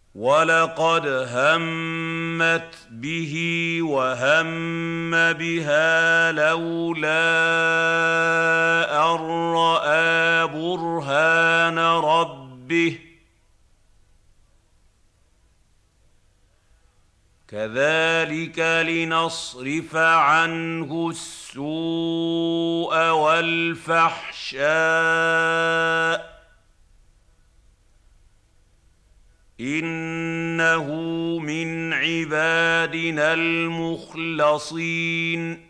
وَلَقَدْ هَمَّتْ بِهِ وَهَمَّ بِهَا لَوْلَا أَن رَّأَىٰ بُرْهَانَ رَبِّهِ ۚ كَذَٰلِكَ لِنَصْرِفَ عَنْهُ السُّوءَ وَالْفَحْشَاءَ ۚ إِنَّهُ مِنْ عِبَادِنَا الْمُخْلَصِينَ